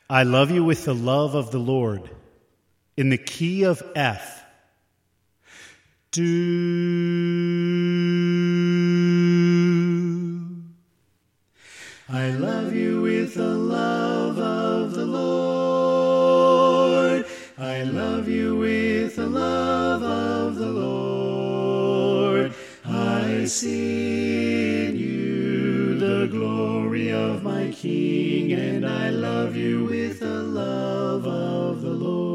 I love you with the love of the Lord. In the key of F. Do. I love you with the love of the Lord. I love you with the love of the Lord. I see in you the glory of my King, and I love you with the love of the Lord.